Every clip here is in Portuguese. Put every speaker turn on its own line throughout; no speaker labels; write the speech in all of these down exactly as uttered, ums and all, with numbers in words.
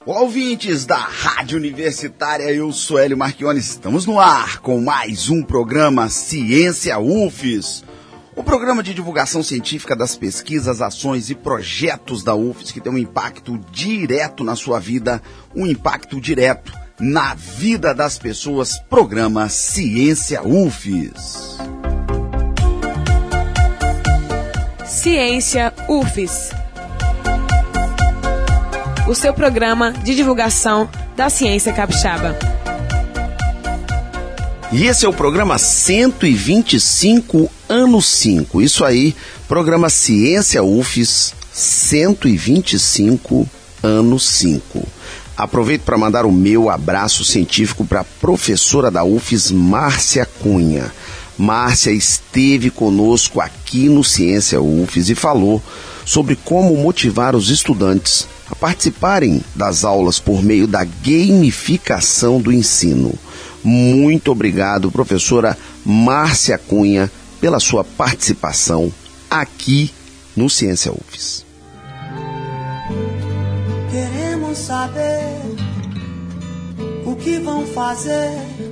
Olá, ouvintes da Rádio Universitária, eu sou Hélio Marchione, estamos no ar com mais um programa Ciência U F S, o programa de divulgação científica das pesquisas, ações e projetos da U F S que tem um impacto direto na sua vida, um impacto direto na vida das pessoas, programa Ciência U F S.
Ciência U F S, o seu programa de divulgação da ciência capixaba.
E esse é o programa cento e vinte e cinco, ano cinco. Isso aí, programa Ciência U F S cento e vinte e cinco, ano cinco. Aproveito para mandar o meu abraço científico para a professora da U F S, Márcia Cunha. Márcia esteve conosco aqui no Ciência U F S e falou sobre como motivar os estudantes a participarem das aulas por meio da gamificação do ensino. Muito obrigado, professora Márcia Cunha, pela sua participação aqui no Ciência U F S.
Queremos saber o que vão fazer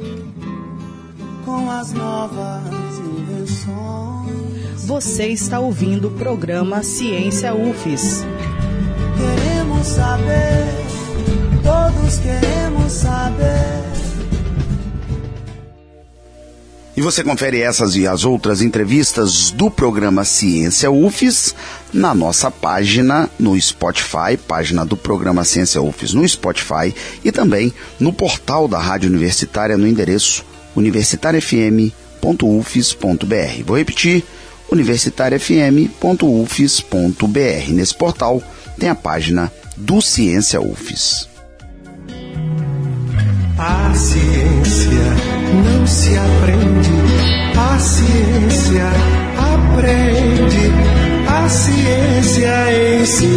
com as novas invenções.
Você está ouvindo o programa Ciência U F S.
Queremos saber, todos queremos saber.
E você confere essas e as outras entrevistas do programa Ciência U F S na nossa página no Spotify, página do programa Ciência U F S no Spotify e também no portal da Rádio Universitária no endereço universitária f m ponto u f s ponto b r. Vou repetir, universitária f m ponto u f s ponto b r. Nesse portal tem a página do Ciência U F S.
A ciência não se aprende, a ciência aprende, a ciência em si.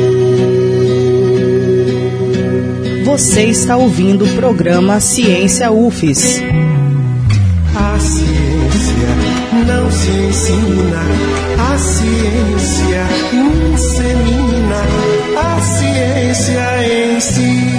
Você está ouvindo o programa Ciência U F S.
A ciência não se ensina, a ciência insemina, a ciência em si.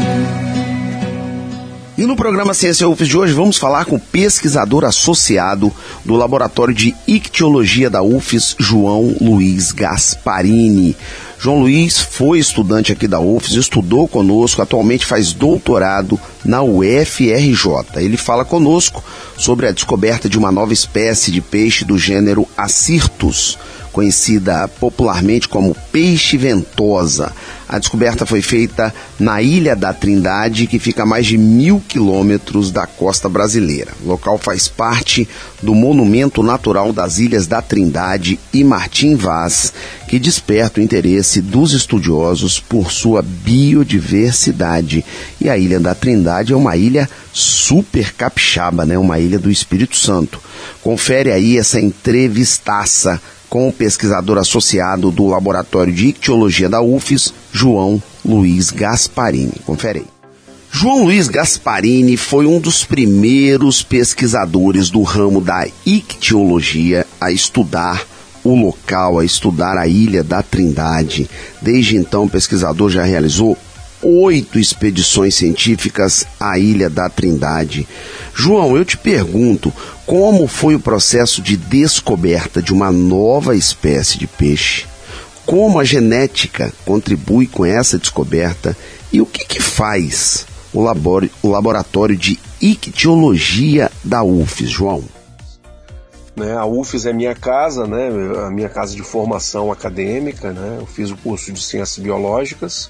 E no programa Ciência U F S de hoje vamos falar com o pesquisador associado do Laboratório de Ictiologia da U F S, João Luiz Gasparini. João Luiz foi estudante aqui da U F S, estudou conosco, atualmente faz doutorado na U F R J. Ele fala conosco sobre a descoberta de uma nova espécie de peixe do gênero Acyrtus, conhecida popularmente como peixe-ventosa. A descoberta foi feita na Ilha da Trindade, que fica a mais de mil quilômetros da costa brasileira. O local faz parte do Monumento Natural das Ilhas da Trindade e Martim Vaz, que desperta o interesse dos estudiosos por sua biodiversidade. E a Ilha da Trindade é uma ilha super capixaba, né? Uma ilha do Espírito Santo. Confere aí essa entrevistaça com o pesquisador associado do Laboratório de Ictiologia da U F S, João Luiz Gasparini. Confere aí. João Luiz Gasparini foi um dos primeiros pesquisadores do ramo da ictiologia a estudar o local, a estudar a Ilha da Trindade. Desde então, o pesquisador já realizou oito expedições científicas à Ilha da Trindade. João, eu te pergunto, como foi o processo de descoberta de uma nova espécie de peixe? Como a genética contribui com essa descoberta? E o que que faz o, labor, o Laboratório de Ictiologia da U F S, João?
Né, a U F S é minha casa, né, a minha casa de formação acadêmica, né, eu fiz o curso de Ciências Biológicas.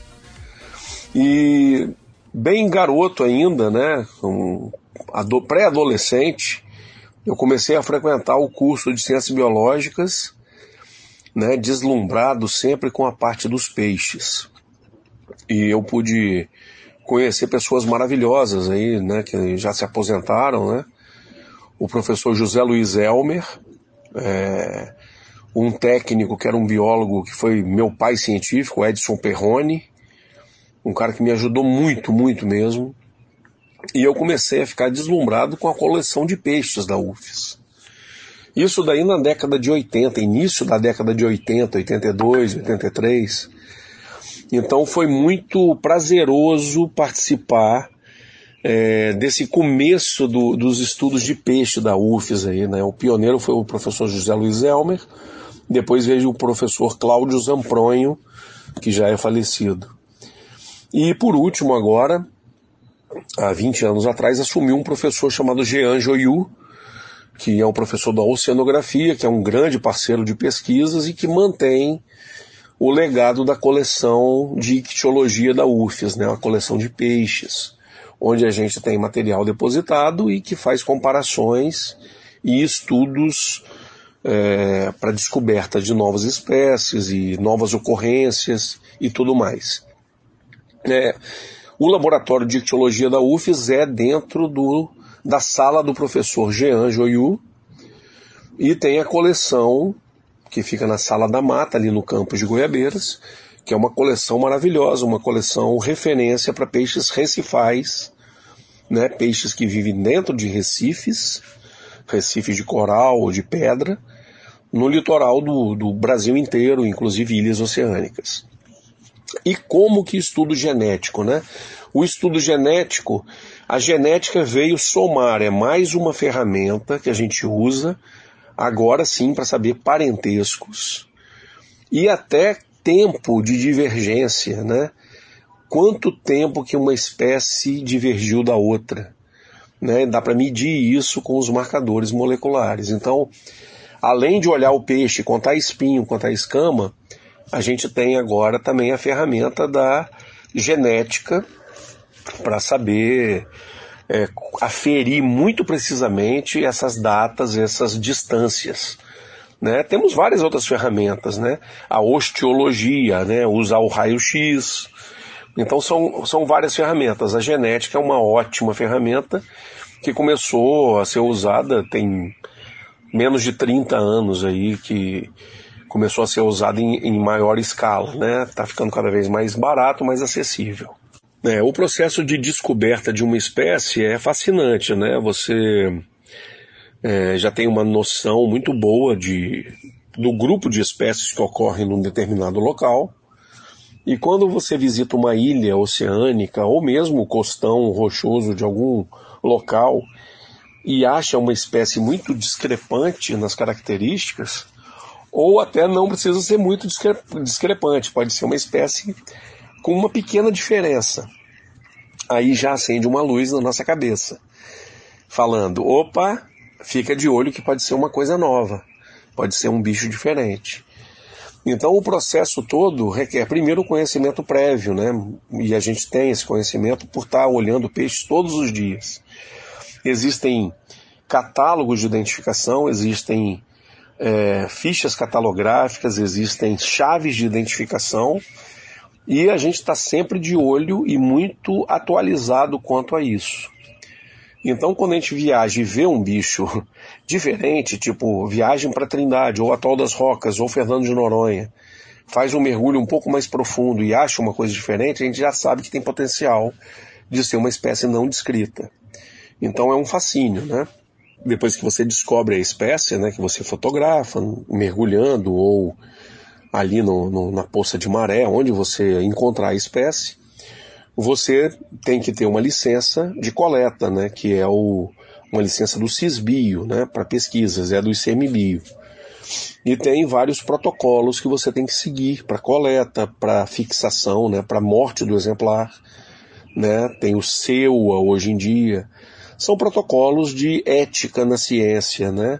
E bem garoto ainda, né, um pré-adolescente, eu comecei a frequentar o curso de Ciências Biológicas, né, deslumbrado sempre com a parte dos peixes. E eu pude conhecer pessoas maravilhosas aí, né, que já se aposentaram, né, o professor José Luiz Elmer, é, um técnico que era um biólogo que foi meu pai científico, Edson Perrone, um cara que me ajudou muito, muito mesmo. E eu comecei a ficar deslumbrado com a coleção de peixes da U F S. Isso daí na década de oitenta, início da década de oitenta, oitenta e dois, oitenta e três. Então foi muito prazeroso participar é, desse começo do, dos estudos de peixe da U F E S aí, né? O pioneiro foi o professor José Luiz Elmer, depois veio o professor Cláudio Zampronho, que já é falecido. E por último agora, há vinte anos atrás, assumiu um professor chamado Jean Joiu, que é um professor da oceanografia, que é um grande parceiro de pesquisas e que mantém o legado da coleção de ictiologia da U F E S, né, uma coleção de peixes, onde a gente tem material depositado e que faz comparações e estudos é, para descoberta de novas espécies e novas ocorrências e tudo mais. É, o laboratório de ictiologia da U F E S é dentro do, da sala do professor Jean Joiu e tem a coleção que fica na Sala da Mata, ali no campus de Goiabeiras, que é uma coleção maravilhosa, uma coleção referência para peixes recifais, né, peixes que vivem dentro de recifes, recifes de coral ou de pedra, no litoral do, do Brasil inteiro, inclusive ilhas oceânicas. E como que estudo genético, né? O estudo genético, a genética veio somar, é mais uma ferramenta que a gente usa, agora sim, para saber parentescos e até tempo de divergência, né? Quanto tempo que uma espécie divergiu da outra, né? Dá para medir isso com os marcadores moleculares. Então, além de olhar o peixe, contar espinho, contar escama, a gente tem agora também a ferramenta da genética para saber é, aferir muito precisamente essas datas, essas distâncias. Né? Temos várias outras ferramentas, né? A osteologia, né? Usar o raio-x. Então são, são várias ferramentas. A genética é uma ótima ferramenta que começou a ser usada tem menos de trinta anos aí, que começou a ser usada em, em maior escala, né? Tá ficando cada vez mais barato, mais acessível. É, o processo de descoberta de uma espécie é fascinante, né? Você é, já tem uma noção muito boa de, do grupo de espécies que ocorrem num determinado local, e quando você visita uma ilha oceânica, ou mesmo o costão rochoso de algum local, e acha uma espécie muito discrepante nas características, ou até não precisa ser muito discre- discrepante, pode ser uma espécie com uma pequena diferença. Aí já acende uma luz na nossa cabeça, falando, opa, fica de olho que pode ser uma coisa nova, pode ser um bicho diferente. Então o processo todo requer primeiro o conhecimento prévio, né? E a gente tem esse conhecimento por estar olhando peixes todos os dias. Existem catálogos de identificação, existem é, fichas catalográficas, existem chaves de identificação, e a gente está sempre de olho e muito atualizado quanto a isso. Então, quando a gente viaja e vê um bicho diferente, tipo viagem para Trindade, ou Atol das Rocas, ou Fernando de Noronha, faz um mergulho um pouco mais profundo e acha uma coisa diferente, a gente já sabe que tem potencial de ser uma espécie não descrita. Então é um fascínio, né? Depois que você descobre a espécie, né, que você fotografa, mergulhando, ou ali no, no, na poça de maré, onde você encontrar a espécie, você tem que ter uma licença de coleta, né, que é o, uma licença do CISBio, né, para pesquisas, é do ICMBio. E tem vários protocolos que você tem que seguir para coleta, para fixação, né, para morte do exemplar, né, tem o SEUA hoje em dia. São protocolos de ética na ciência, né,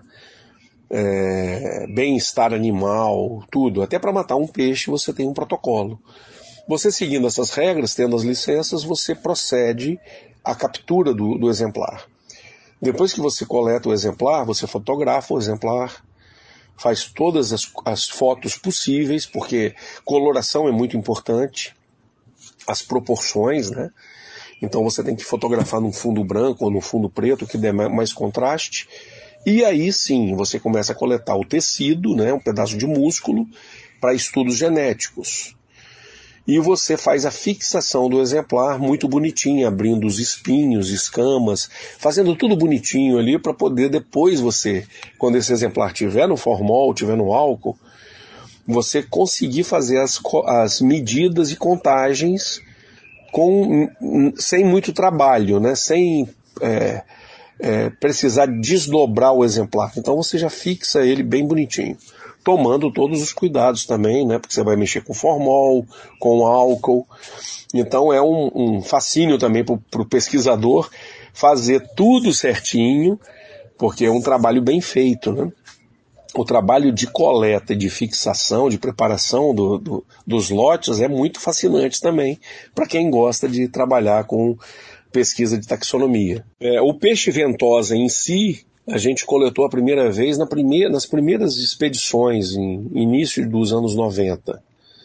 é, bem-estar animal, tudo. Até para matar um peixe você tem um protocolo. Você seguindo essas regras, tendo as licenças, você procede à captura do, do exemplar. Depois que você coleta o exemplar, você fotografa o exemplar, faz todas as, as fotos possíveis, porque coloração é muito importante, as proporções, né? Então você tem que fotografar num fundo branco ou no fundo preto, que dê mais contraste. E aí sim, você começa a coletar o tecido, né, um pedaço de músculo, para estudos genéticos. E você faz a fixação do exemplar muito bonitinho, abrindo os espinhos, escamas, fazendo tudo bonitinho ali para poder depois você, quando esse exemplar estiver no formol, estiver no álcool, você conseguir fazer as, as medidas e contagens com, sem muito trabalho, né? Sem é, é, precisar desdobrar o exemplar. Então você já fixa ele bem bonitinho, tomando todos os cuidados também, né? Porque você vai mexer com formol, com álcool. Então é um, um fascínio também para o pesquisador fazer tudo certinho, porque é um trabalho bem feito, né? O trabalho de coleta, de fixação, de preparação do, do, dos lotes é muito fascinante também para quem gosta de trabalhar com pesquisa de taxonomia. É, o peixe ventosa em si, a gente coletou a primeira vez na primeira, nas primeiras expedições, em início dos anos noventa.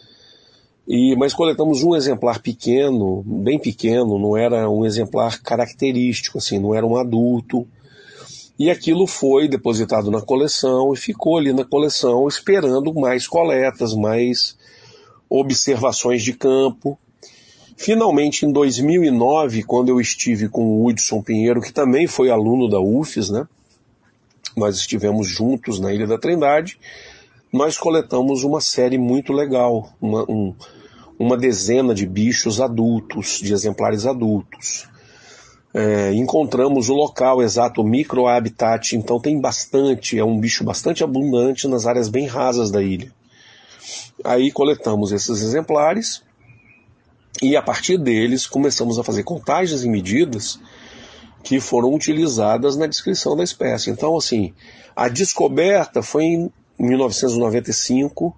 E, mas coletamos um exemplar pequeno, bem pequeno, não era um exemplar característico, assim, não era um adulto. E aquilo foi depositado na coleção e ficou ali na coleção esperando mais coletas, mais observações de campo. Finalmente, em dois mil e nove, quando eu estive com o Hudson Pinheiro, que também foi aluno da U F E S, né? Nós estivemos juntos na Ilha da Trindade, nós coletamos uma série muito legal, uma, um, uma dezena de bichos adultos, de exemplares adultos. É, encontramos o local exato, o microhabitat, então tem bastante, é um bicho bastante abundante nas áreas bem rasas da ilha. Aí coletamos esses exemplares e a partir deles começamos a fazer contagens e medidas que foram utilizadas na descrição da espécie. Então, assim, a descoberta foi em mil novecentos e noventa e cinco,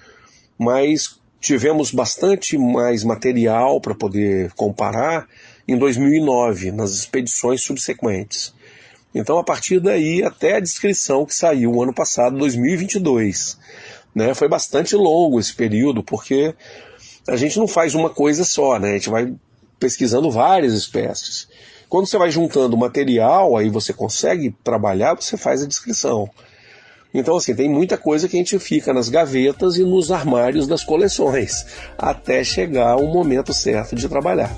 mas tivemos bastante mais material para poder comparar em dois mil e nove, nas expedições subsequentes. Então, a partir daí, até a descrição que saiu o ano passado, dois mil e vinte e dois. Né? Foi bastante longo esse período, porque a gente não faz uma coisa só, né? A gente vai pesquisando várias espécies. Quando você vai juntando material, aí você consegue trabalhar, você faz a descrição. Então, assim, tem muita coisa que a gente fica nas gavetas e nos armários das coleções, até chegar o momento certo de trabalhar.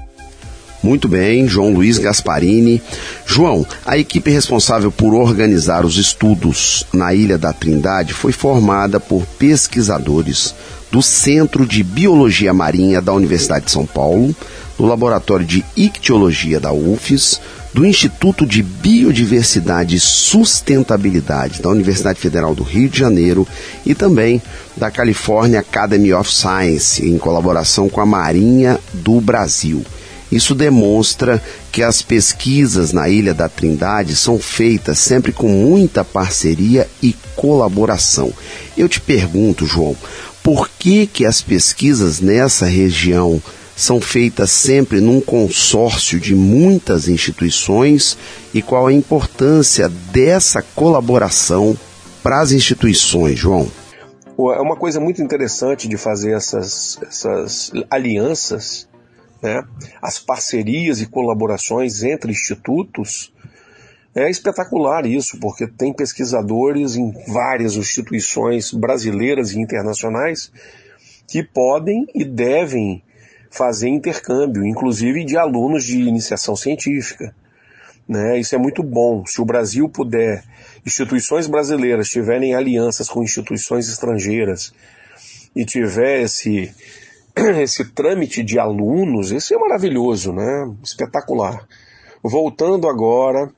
Muito bem, João Luiz Gasparini. João, a equipe responsável por organizar os estudos na Ilha da Trindade foi formada por pesquisadores do Centro de Biologia Marinha da Universidade de São Paulo, do Laboratório de Ictiologia da U F E S, do Instituto de Biodiversidade e Sustentabilidade da Universidade Federal do Rio de Janeiro e também da California Academy of Science, em colaboração com a Marinha do Brasil. Isso demonstra que as pesquisas na Ilha da Trindade são feitas sempre com muita parceria e colaboração. Eu te pergunto, João, por que que as pesquisas nessa região são feitas sempre num consórcio de muitas instituições e qual a importância dessa colaboração para as instituições, João?
É uma coisa muito interessante de fazer essas, essas alianças, né? As parcerias e colaborações entre institutos. É espetacular isso, porque tem pesquisadores em várias instituições brasileiras e internacionais que podem e devem fazer intercâmbio, inclusive de alunos de iniciação científica. Né? Isso é muito bom. Se o Brasil puder, instituições brasileiras tiverem alianças com instituições estrangeiras e tiver esse, esse trâmite de alunos, isso é maravilhoso, né? Espetacular. Voltando agora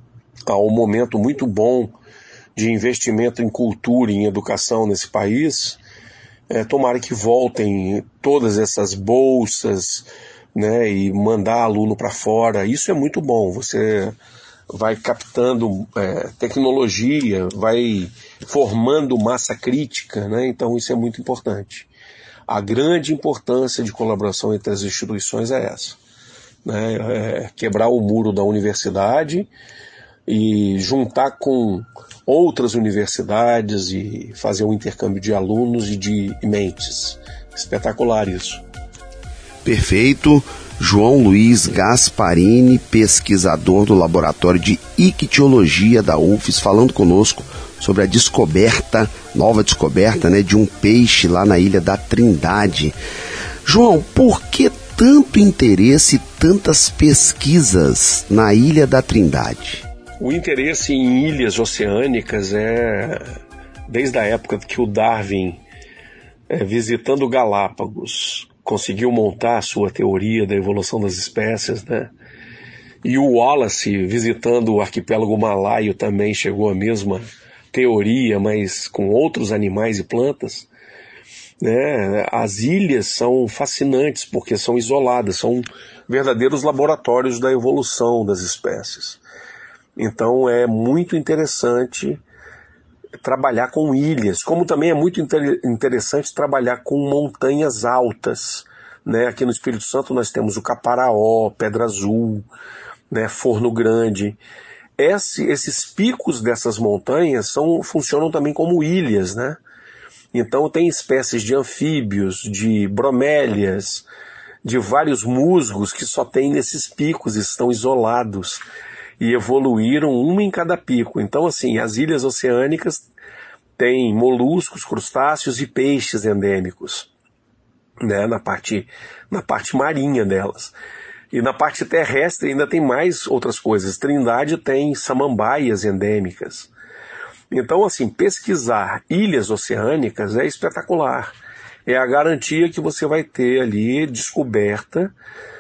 ao momento muito bom de investimento em cultura e em educação nesse país, é, tomara que voltem todas essas bolsas, né, e mandar aluno para fora. Isso é muito bom. Você vai captando é, tecnologia, vai formando massa crítica, né? Então isso é muito importante. A grande importância de colaboração entre as instituições é essa, né? É quebrar o muro da universidade e juntar com outras universidades e fazer um intercâmbio de alunos e de mentes. Espetacular isso.
Perfeito. João Luiz Gasparini, pesquisador do Laboratório de Ictiologia da U F E S, falando conosco sobre a descoberta, nova descoberta, né, de um peixe lá na Ilha da Trindade. João, por que tanto interesse e tantas pesquisas na Ilha da Trindade?
O interesse em ilhas oceânicas é desde a época que o Darwin é, visitando Galápagos, conseguiu montar a sua teoria da evolução das espécies, né? E o Wallace, visitando o arquipélago malaio, também chegou à mesma teoria, mas com outros animais e plantas, né? As ilhas são fascinantes porque são isoladas, são verdadeiros laboratórios da evolução das espécies. Então é muito interessante trabalhar com ilhas, como também é muito inter- interessante trabalhar com montanhas altas, né? Aqui no Espírito Santo nós temos o Caparaó, Pedra Azul, né? Forno Grande. Esse, esses picos dessas montanhas são, funcionam também como ilhas, né? Então tem espécies de anfíbios, de bromélias, de vários musgos que só tem nesses picos, estão isolados e evoluíram uma em cada pico. Então, assim, as ilhas oceânicas têm moluscos, crustáceos e peixes endêmicos, né, na parte, na parte marinha delas. E na parte terrestre ainda tem mais outras coisas. Trindade tem samambaias endêmicas. Então, assim, pesquisar ilhas oceânicas é espetacular. É a garantia que você vai ter ali descoberta,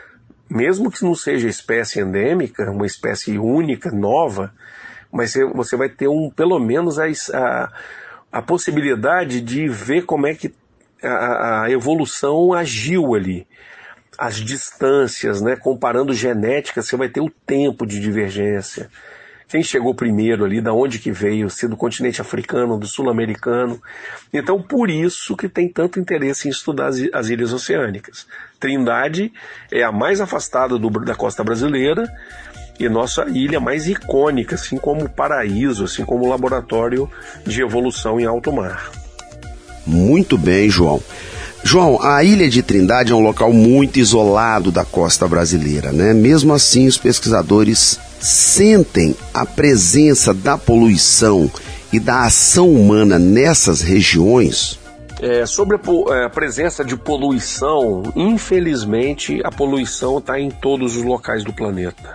mesmo que não seja espécie endêmica, uma espécie única, nova, mas você vai ter um, pelo menos a, a, a possibilidade de ver como é que a, a evolução agiu ali. As distâncias, né? Comparando genética, você vai ter o tempo de divergência. Quem chegou primeiro ali, da onde que veio, se do continente africano, do sul-americano. Então, por isso que tem tanto interesse em estudar as, as ilhas oceânicas. Trindade é a mais afastada do, da costa brasileira e nossa ilha mais icônica, assim como paraíso, assim como laboratório de evolução em alto mar.
Muito bem, João. João, a Ilha de Trindade é um local muito isolado da costa brasileira, né? Mesmo assim, os pesquisadores sentem a presença da poluição e da ação humana nessas regiões?
É, sobre a, a presença de poluição, infelizmente a poluição está em todos os locais do planeta.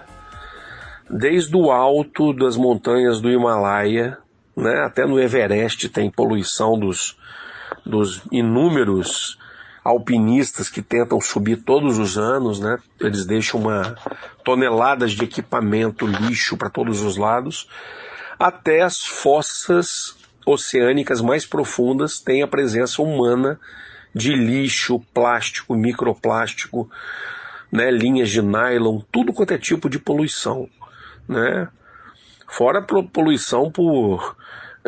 Desde o alto das montanhas do Himalaia, né, até no Everest tem poluição dos, dos inúmeros alpinistas que tentam subir todos os anos, né? Eles deixam uma toneladas de equipamento, lixo para todos os lados, até as fossas oceânicas mais profundas têm a presença humana de lixo, plástico, microplástico, né? Linhas de nylon, tudo quanto é tipo de poluição, né? Fora a poluição por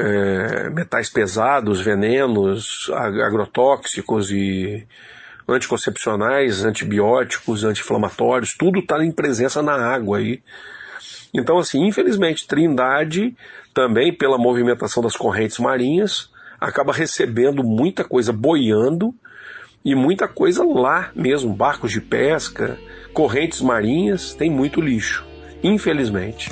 É, metais pesados, venenos, agrotóxicos e anticoncepcionais, antibióticos, anti-inflamatórios, tudo está em presença na água aí. Então, assim, infelizmente, Trindade, também pela movimentação das correntes marinhas, acaba recebendo muita coisa boiando e muita coisa lá mesmo, barcos de pesca, correntes marinhas, tem muito lixo, infelizmente.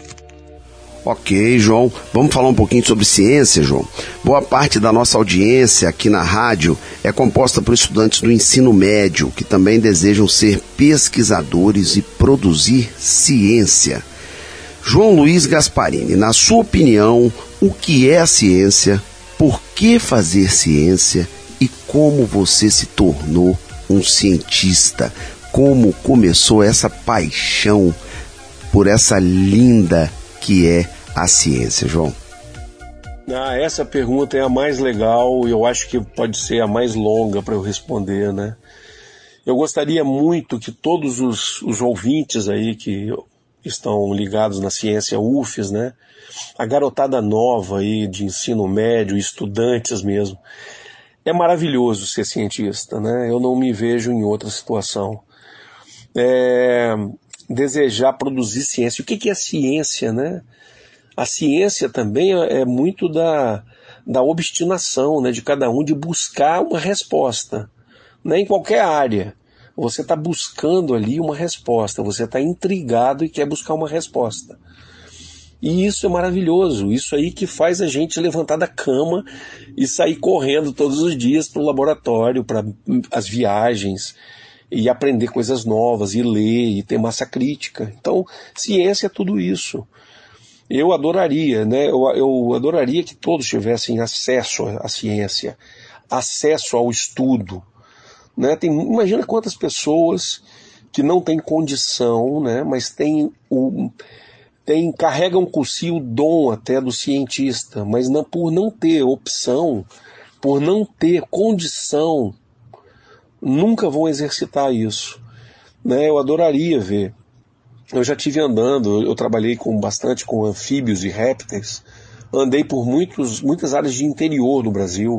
Ok, João. Vamos falar um pouquinho sobre ciência, João. Boa parte da nossa audiência aqui na rádio é composta por estudantes do ensino médio, que também desejam ser pesquisadores e produzir ciência. João Luiz Gasparini, na sua opinião, o que é a ciência, por que fazer ciência e como você se tornou um cientista? Como começou essa paixão por essa linda que é a ciência, João?
Ah, essa pergunta é a mais legal e eu acho que pode ser a mais longa para eu responder, né? Eu gostaria muito que todos os, os ouvintes aí que estão ligados na ciência U F S, né? A garotada nova aí de ensino médio, estudantes mesmo. É maravilhoso ser cientista, né? Eu não me vejo em outra situação. É, desejar produzir ciência. O que, que é ciência, né? A ciência também é muito da, da obstinação, né, de cada um de buscar uma resposta, né, em qualquer área. Você está buscando ali uma resposta, você está intrigado e quer buscar uma resposta. E isso é maravilhoso, isso aí que faz a gente levantar da cama e sair correndo todos os dias para o laboratório, para as viagens, e aprender coisas novas, e ler, e ter massa crítica. Então, ciência é tudo isso. Eu adoraria, né? Eu, eu adoraria que todos tivessem acesso à ciência, acesso ao estudo. Né? Tem, imagina quantas pessoas que não têm condição, né? Mas tem o, tem, carregam com si o dom até do cientista, mas não, por não ter opção, por não ter condição, nunca vão exercitar isso. Né? Eu adoraria ver. Eu já tive andando, eu trabalhei com, bastante com anfíbios e répteis, andei por muitos, muitas áreas de interior do Brasil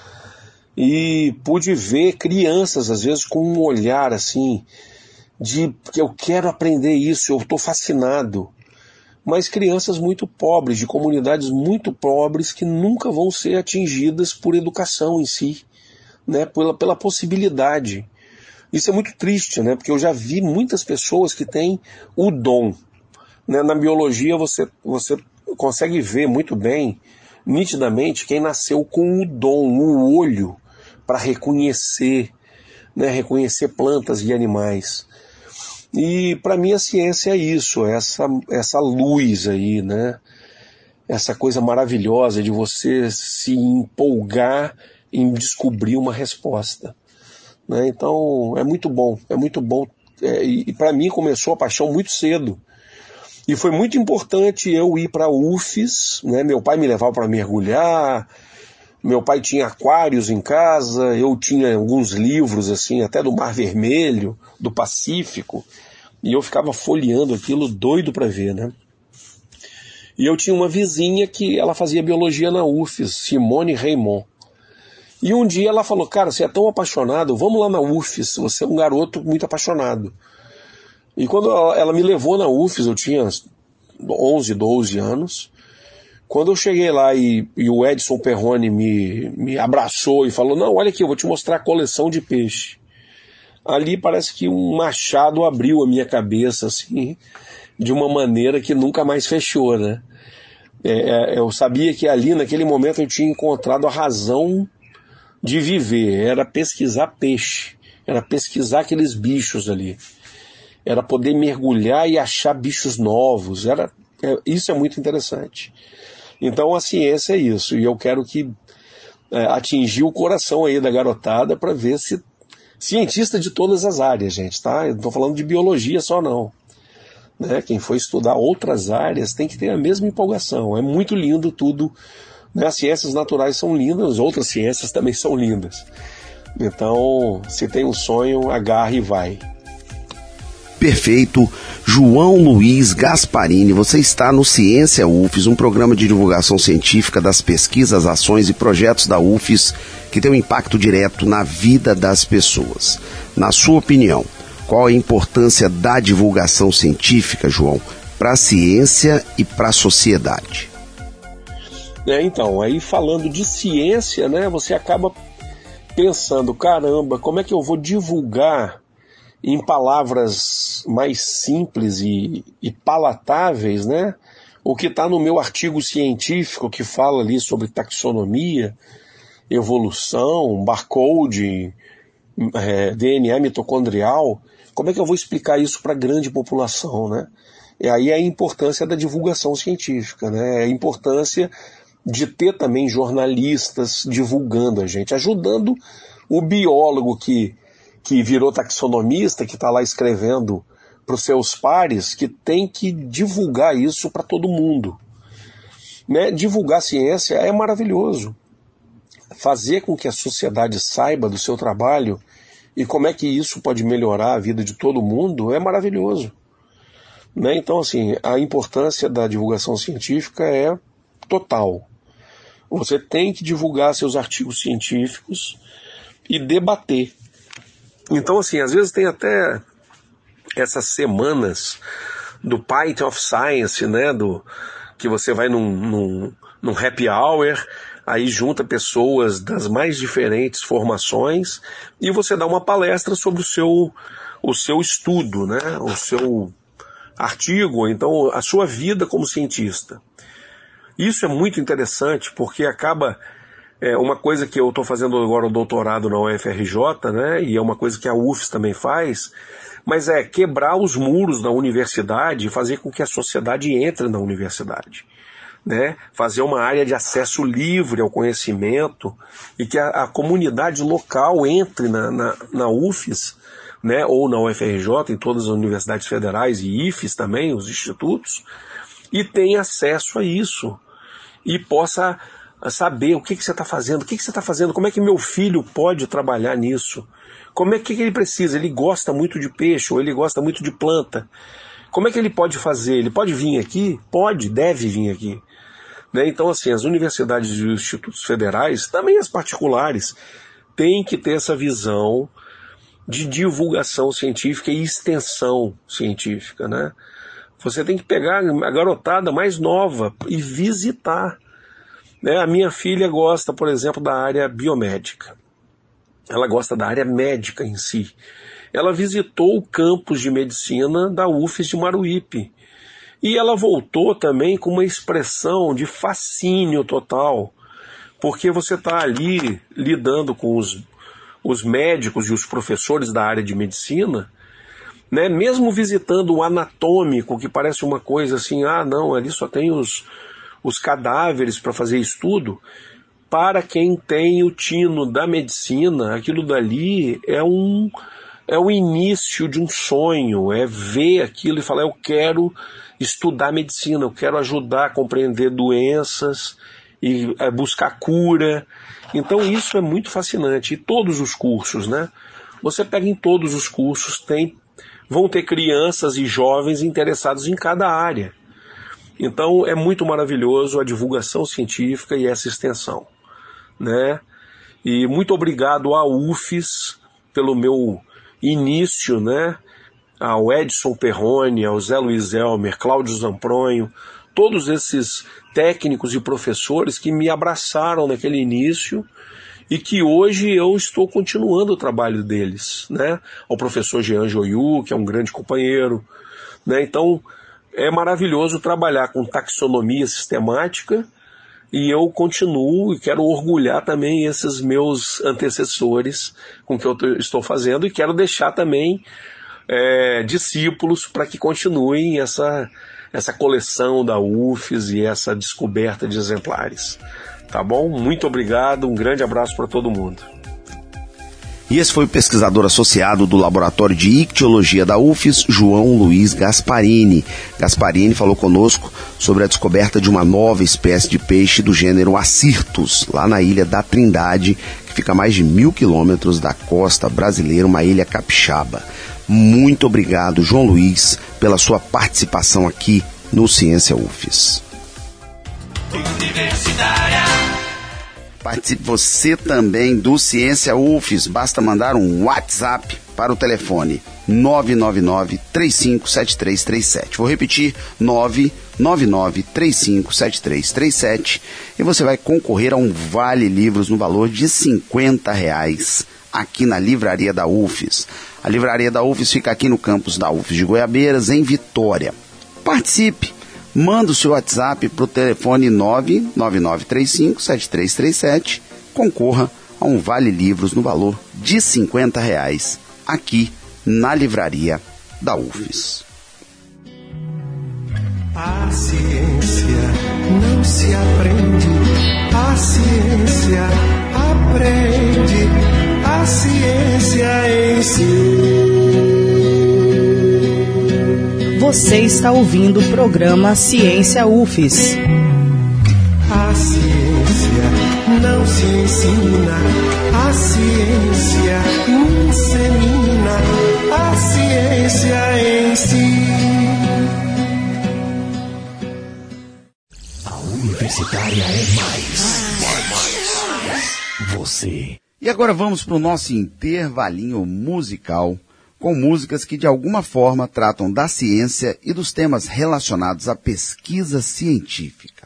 e pude ver crianças, às vezes, com um olhar assim, de que eu quero aprender isso, eu estou fascinado. Mas crianças muito pobres, de comunidades muito pobres, que nunca vão ser atingidas por educação em si, né? pela, pela possibilidade. Isso é muito triste, né? Porque eu já vi muitas pessoas que têm o dom. Né? Na biologia você, você consegue ver muito bem, nitidamente, quem nasceu com o dom, o olho, para reconhecer, né? reconhecer plantas e animais. E para mim a ciência é isso, essa, essa luz aí, né? Essa coisa maravilhosa de você se empolgar em descobrir uma resposta. Né? Então é muito bom, é muito bom. É, e para mim começou a paixão muito cedo. E foi muito importante eu ir para a U F E S, né? Meu pai me levava para mergulhar, meu pai tinha aquários em casa, eu tinha alguns livros assim, até do Mar Vermelho, do Pacífico, e eu ficava folheando aquilo doido para ver, né? E eu tinha uma vizinha que ela fazia biologia na U F E S, Simone Raymond. E um dia ela falou, cara, você é tão apaixonado, vamos lá na U F E S, você é um garoto muito apaixonado. E quando ela, ela me levou na U F E S, eu tinha onze, doze anos, quando eu cheguei lá e, e o Edson Perrone me, me abraçou e falou, não, olha aqui, eu vou te mostrar a coleção de peixe. Ali parece que um machado abriu a minha cabeça, assim, de uma maneira que nunca mais fechou, né? É, eu sabia que ali, naquele momento, eu tinha encontrado a razão de viver, era pesquisar peixe, era pesquisar aqueles bichos ali, era poder mergulhar e achar bichos novos, era, é, isso é muito interessante. Então a ciência é isso, e eu quero que é, atingir o coração aí da garotada para ver se, cientista de todas as áreas, gente, tá? Eu não estou falando de biologia só não, né? Quem for estudar outras áreas tem que ter a mesma empolgação, é muito lindo tudo. As ciências naturais são lindas, outras ciências também são lindas. Então, se tem um sonho, agarre e vai.
Perfeito. João Luiz Gasparini, você está no Ciência U F E S, um programa de divulgação científica das pesquisas, ações e projetos da U F E S que tem um impacto direto na vida das pessoas. Na sua opinião, qual a importância da divulgação científica, João, para a ciência e para a sociedade?
É, então, aí falando de ciência, né, você acaba pensando, caramba, como é que eu vou divulgar em palavras mais simples e, e palatáveis, né, o que está no meu artigo científico que fala ali sobre taxonomia, evolução, barcode, é, D N A mitocondrial, como é que eu vou explicar isso para a grande população, né? E aí é a importância da divulgação científica, né, a importância de ter também jornalistas divulgando a gente, ajudando o biólogo que, que virou taxonomista, que está lá escrevendo para os seus pares, que tem que divulgar isso para todo mundo. Né? Divulgar ciência é maravilhoso. Fazer com que a sociedade saiba do seu trabalho e como é que isso pode melhorar a vida de todo mundo é maravilhoso. Né? Então, assim, a importância da divulgação científica é total. Você tem que divulgar seus artigos científicos e debater. Então, assim, às vezes tem até essas semanas do Pint of Science, né, do, que você vai num, num, num happy hour, aí junta pessoas das mais diferentes formações e você dá uma palestra sobre o seu, o seu estudo, né, o seu artigo, então a sua vida como cientista. Isso é muito interessante porque acaba, é uma coisa que eu estou fazendo agora o doutorado na U F R J, né, e é uma coisa que a U F E S também faz, mas é quebrar os muros da universidade e fazer com que a sociedade entre na universidade. né, fazer uma área de acesso livre ao conhecimento e que a, a comunidade local entre na, na, na U F S, né, ou na U F R J, em todas as universidades federais e I F E S também, os institutos, e tenha acesso a isso e possa saber o que, que você está fazendo, o que, que você está fazendo, como é que meu filho pode trabalhar nisso, como é que, que ele precisa, ele gosta muito de peixe ou ele gosta muito de planta, como é que ele pode fazer, ele pode vir aqui? Pode, deve vir aqui. Né? Então, assim, as universidades e os institutos federais, também as particulares, têm que ter essa visão de divulgação científica e extensão científica, né? Você tem que pegar a garotada mais nova e visitar. Né? A minha filha gosta, por exemplo, da área biomédica. Ela gosta da área médica em si. Ela visitou o campus de medicina da U F S de Maruípe. E ela voltou também com uma expressão de fascínio total, porque você está ali lidando com os, os médicos e os professores da área de medicina, né? Mesmo visitando o anatômico, que parece uma coisa assim, ah não, ali só tem os, os cadáveres para fazer estudo, para quem tem o tino da medicina, aquilo dali é um... é o início de um sonho, é ver aquilo e falar, eu quero estudar medicina, eu quero ajudar a compreender doenças e é, buscar cura. Então isso é muito fascinante. E todos os cursos, né? Você pega em todos os cursos, tem, vão ter crianças e jovens interessados em cada área. Então é muito maravilhoso a divulgação científica e essa extensão, né? E muito obrigado à U F S pelo meu início, né, ao Edson Perrone, ao Zé Luiz Elmer, Cláudio Zampronho, todos esses técnicos e professores que me abraçaram naquele início e que hoje eu estou continuando o trabalho deles, né, ao professor Jean Joiu, que é um grande companheiro, né, então é maravilhoso trabalhar com taxonomia sistemática e eu continuo e quero orgulhar também esses meus antecessores com o que eu estou fazendo e quero deixar também é, discípulos para que continuem essa, essa coleção da U F S e essa descoberta de exemplares. Tá bom? Muito obrigado, um grande abraço para todo mundo.
E esse foi o pesquisador associado do Laboratório de Ictiologia da U F S, João Luiz Gasparini. Gasparini falou conosco sobre a descoberta de uma nova espécie de peixe do gênero Acyrtus, lá na Ilha da Trindade, que fica a mais de mil quilômetros da costa brasileira, uma ilha capixaba. Muito obrigado, João Luiz, pela sua participação aqui no Ciência U F S. Universitária. Participe você também do Ciência U F S. Basta mandar um WhatsApp para o telefone nove nove nove, três cinco sete três três sete. Vou repetir, nove nove nove, três cinco sete três três sete, e você vai concorrer a um Vale Livros no valor de cinquenta reais aqui na Livraria da U F S. A Livraria da U F S fica aqui no campus da U F S de Goiabeiras, em Vitória. Participe! Manda o seu WhatsApp para o telefone nove nove nove, três cinco sete três três sete. Concorra a um Vale Livros no valor de cinquenta reais aqui na Livraria da U F S.
A ciência não se aprende, a ciência aprende, a ciência ensina.
Você está ouvindo o programa Ciência U F S.
A ciência não se ensina, a ciência insemina, a ciência em si.
A Universitária é mais. mais, mais. Você.
E agora vamos para o nosso intervalinho musical, com músicas que de alguma forma tratam da ciência e dos temas relacionados à pesquisa científica.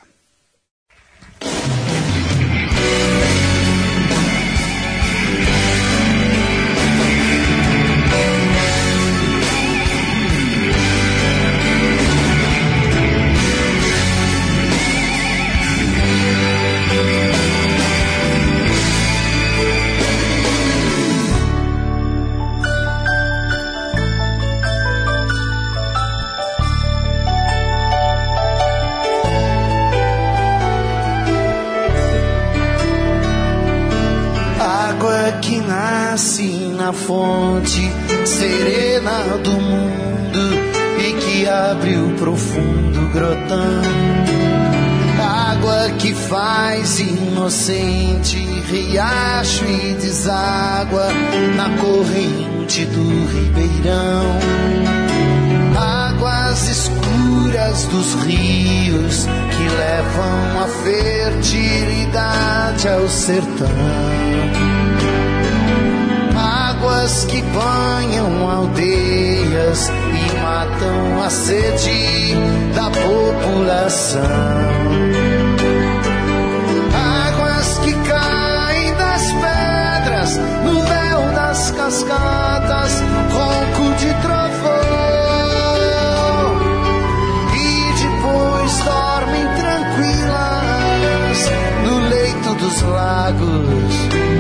fonte serena do mundo e que abre o profundo grotão. Água que faz inocente riacho e deságua na corrente do ribeirão. Águas escuras dos rios que levam a fertilidade ao sertão. Águas que banham aldeias e matam a sede da população. Águas que caem das pedras no véu das cascatas, ronco de trovão, e depois dormem tranquilas no leito dos lagos.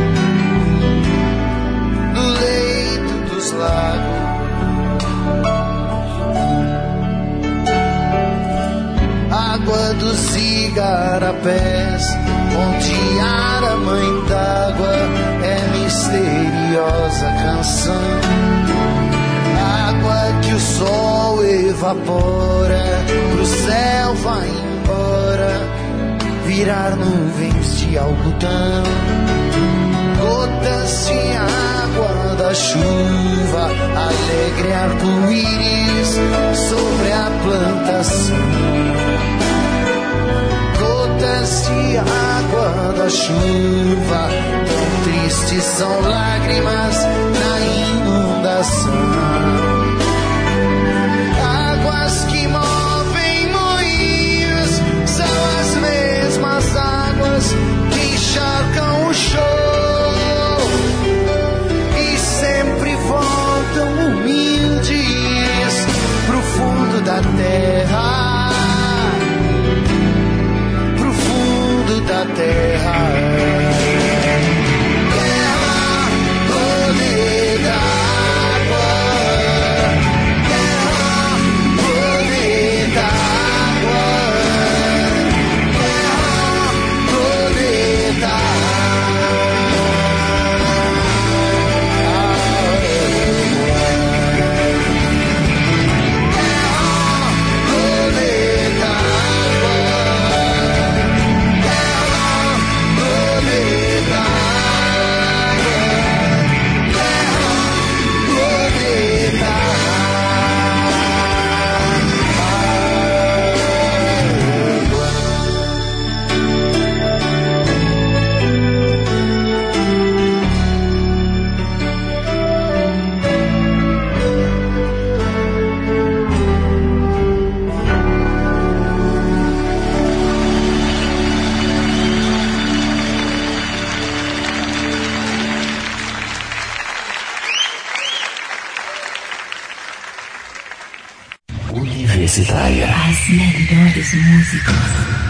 Água dos igarapés, onde a mãe d'água é misteriosa canção. Água que o sol evapora, pro céu vai embora, virar nuvens de algodão. Gotas de água da chuva, alegre arco-íris sobre a plantação. Gotas de água da chuva, tão tristes são lágrimas na inundação. Águas que movem moinhos são as mesmas águas que encharcam o chão. Humildes pro fundo da terra, pro fundo da terra. Terra, poder da água. Terra, poder da água. Terra, poder da água.
Universitária.
As melhores músicas.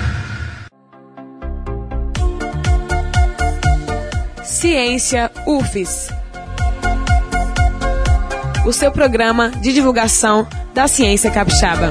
Ciência U F S. O seu programa de divulgação da ciência capixaba.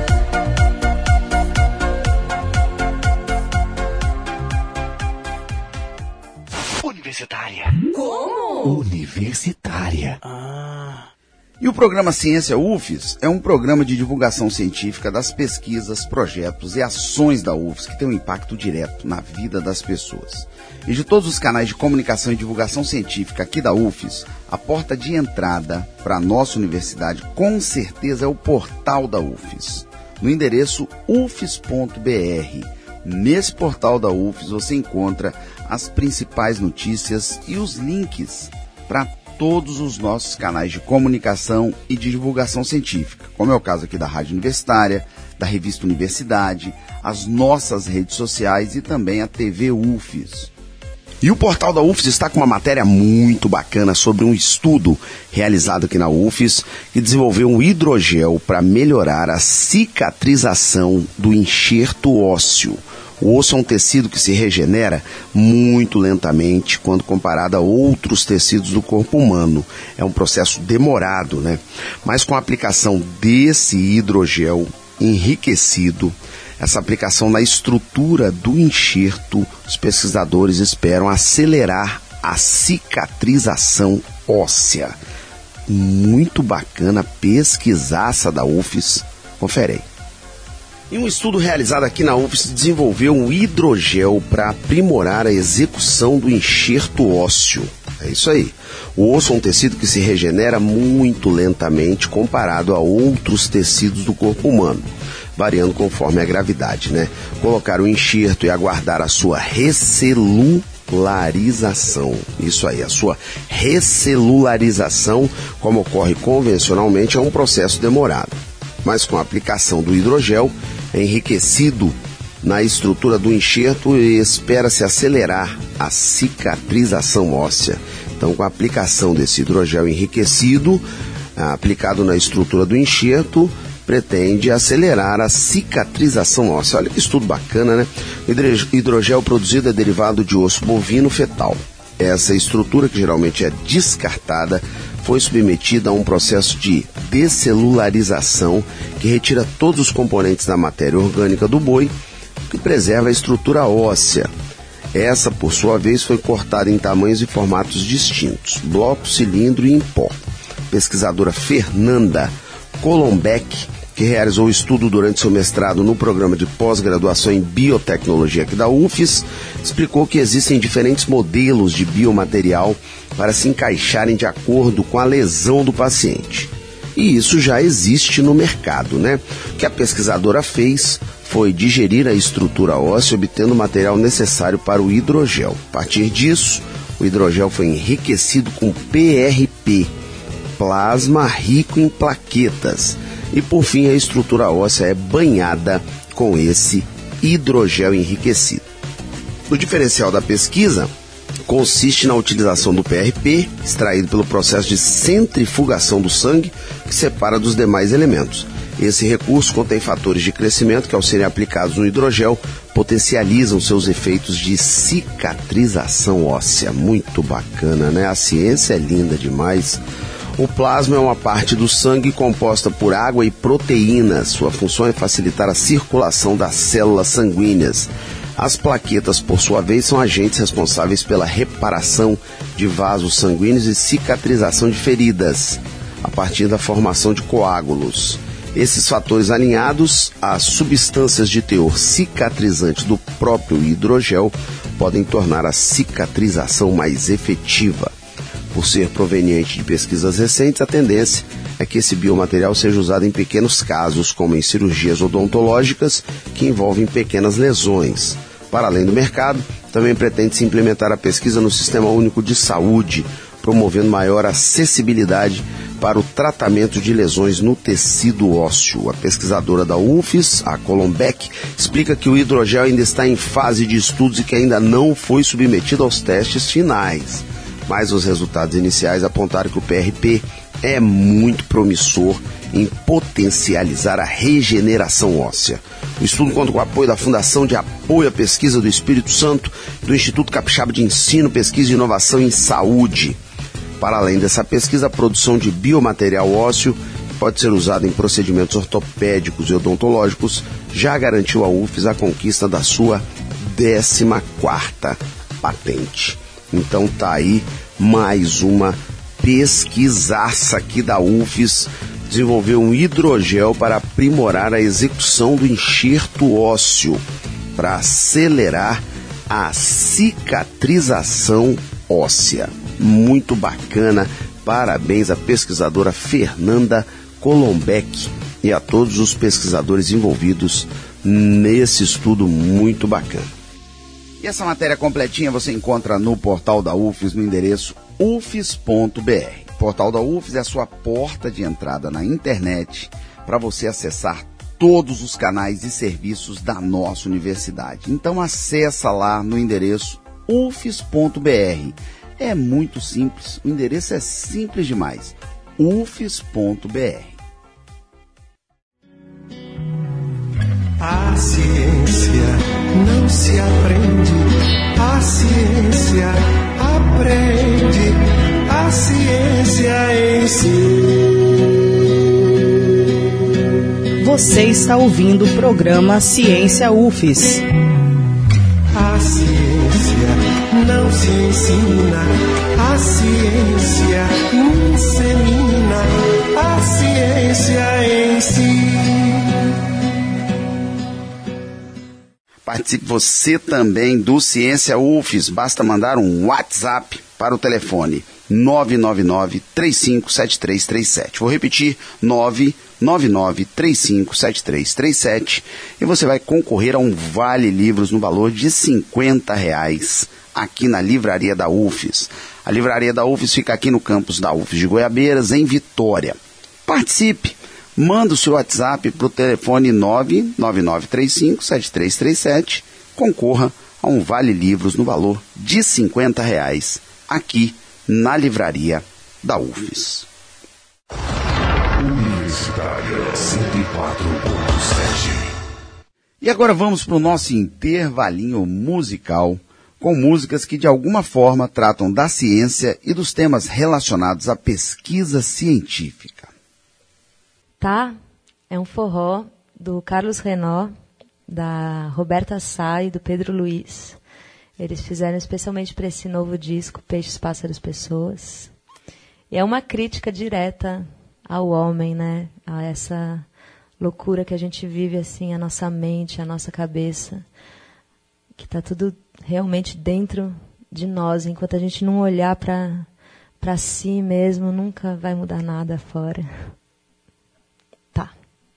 Universitária.
Como?
Universitária.
Ah. E o programa Ciência U F S é um programa de divulgação científica das pesquisas, projetos e ações da U F S que tem um impacto direto na vida das pessoas. E de todos os canais de comunicação e divulgação científica aqui da U F S, a porta de entrada para a nossa universidade com certeza é o portal da U F S, no endereço u f s ponto b r. Nesse portal da U F S você encontra as principais notícias e os links para todos os nossos canais de comunicação e de divulgação científica, como é o caso aqui da Rádio Universitária, da Revista Universidade, as nossas redes sociais e também a T V U F S. E o portal da U F S está com uma matéria muito bacana sobre um estudo realizado aqui na U F S que desenvolveu um hidrogel para melhorar a cicatrização do enxerto ósseo. O osso é um tecido que se regenera muito lentamente quando comparado a outros tecidos do corpo humano. É um processo demorado, né? Mas com a aplicação desse hidrogel enriquecido, essa aplicação na estrutura do enxerto, os pesquisadores esperam acelerar a cicatrização óssea. muito bacana, pesquisaça da U F S. Confere aí. Em um estudo realizado aqui na U F S, desenvolveu um hidrogel para aprimorar a execução do enxerto ósseo. É isso aí. O osso é um tecido que se regenera muito lentamente comparado a outros tecidos do corpo humano, variando conforme a gravidade, né? Colocar o enxerto e aguardar a sua recelularização. Isso aí, a sua recelularização, como ocorre convencionalmente, é um processo demorado. Mas com a aplicação do hidrogel enriquecido na estrutura do enxerto, espera-se acelerar a cicatrização óssea. Então, com a aplicação desse hidrogel enriquecido, aplicado na estrutura do enxerto, pretende acelerar a cicatrização óssea. Olha que estudo bacana, né? O hidrogel produzido é derivado de osso bovino fetal. Essa estrutura, que geralmente é descartada, foi submetida a um processo de descelularização que retira todos os componentes da matéria orgânica do boi, que preserva a estrutura óssea. Essa, por sua vez, foi cortada em tamanhos e formatos distintos, bloco, cilindro e em pó. A pesquisadora Fernanda Kolombeck, que realizou o estudo durante seu mestrado no programa de pós-graduação em biotecnologia aqui da U F S, explicou que existem diferentes modelos de biomaterial para se encaixarem de acordo com a lesão do paciente. E isso já existe no mercado, né? O que a pesquisadora fez foi digerir a estrutura óssea, obtendo o material necessário para o hidrogel. A partir disso, o hidrogel foi enriquecido com P R P, plasma rico em plaquetas. E por fim, a estrutura óssea é banhada com esse hidrogel enriquecido. O diferencial da pesquisa consiste na utilização do P R P, extraído pelo processo de centrifugação do sangue, que separa dos demais elementos. Esse recurso contém fatores de crescimento que, ao serem aplicados no hidrogel, potencializam seus efeitos de cicatrização óssea. Muito bacana, né? A ciência é linda demais. O plasma é uma parte do sangue composta por água e proteínas. Sua função é facilitar a circulação das células sanguíneas. As plaquetas, por sua vez, são agentes responsáveis pela reparação de vasos sanguíneos e cicatrização de feridas, a partir da formação de coágulos. Esses fatores alinhados às substâncias de teor cicatrizante do próprio hidrogel podem tornar a cicatrização mais efetiva. Por ser proveniente de pesquisas recentes, a tendência é que esse biomaterial seja usado em pequenos casos, como em cirurgias odontológicas, que envolvem pequenas lesões. Para além do mercado, também pretende-se implementar a pesquisa no Sistema Único de Saúde, promovendo maior acessibilidade para o tratamento de lesões no tecido ósseo. A pesquisadora da U F S, a Kolombeck, explica que o hidrogel ainda está em fase de estudos e que ainda não foi submetido aos testes finais. Mas os resultados iniciais apontaram que o P R P é muito promissor em potencializar a regeneração óssea. O estudo conta com o apoio da Fundação de Apoio à Pesquisa do Espírito Santo, do Instituto Capixaba de Ensino, Pesquisa e Inovação em Saúde. Para além dessa pesquisa, a produção de biomaterial ósseo pode ser usada em procedimentos ortopédicos e odontológicos, já garantiu à U F S a conquista da sua décima quarta patente. Então tá aí mais uma pesquisaça aqui da U F S, desenvolveu um hidrogel para aprimorar a execução do enxerto ósseo, para acelerar a cicatrização óssea. Muito bacana, parabéns à pesquisadora Fernanda Kolombeck e a todos os pesquisadores envolvidos nesse estudo muito bacana. E essa matéria completinha você encontra no portal da U F S no endereço u f s ponto b r. O portal da U F S é a sua porta de entrada na internet para você acessar todos os canais e serviços da nossa universidade. Então acessa lá no endereço u f s ponto b r. É muito simples, o endereço é simples demais, u f s ponto b r.
A ciência não se aprende, a ciência aprende, a ciência ensina.
Você está ouvindo o programa Ciência U F S.
A ciência não se ensina, a ciência insemina. ciência em si.
Participe você também do Ciência U F S. Basta mandar um WhatsApp para o telefone nove nove nove, três cinco sete três três sete. Vou repetir, nove nove nove, três cinco sete três três sete, e você vai concorrer a um Vale Livros no valor de cinquenta reais aqui na Livraria da U F S. A Livraria da U F S fica aqui no campus da U F S de Goiabeiras, em Vitória. Participe! Manda o seu WhatsApp para o telefone nove nove nove, três cinco sete três três sete. Concorra a um Vale Livros no valor de cinquenta reais aqui na Livraria da U F S.
Universitária cento e quatro ponto sete.
E agora vamos para o nosso intervalinho musical, com músicas que de alguma forma tratam da ciência e dos temas relacionados à pesquisa científica.
Tá, é um forró do Carlos Renó, da Roberta Sá e do Pedro Luiz. Eles fizeram especialmente para esse novo disco, Peixes, Pássaros, Pessoas. E é uma crítica direta ao homem, né? A essa loucura que a gente vive, assim, a nossa mente, a nossa cabeça, que está tudo realmente dentro de nós. Enquanto a gente não olhar para para si mesmo, nunca vai mudar nada fora. Tá.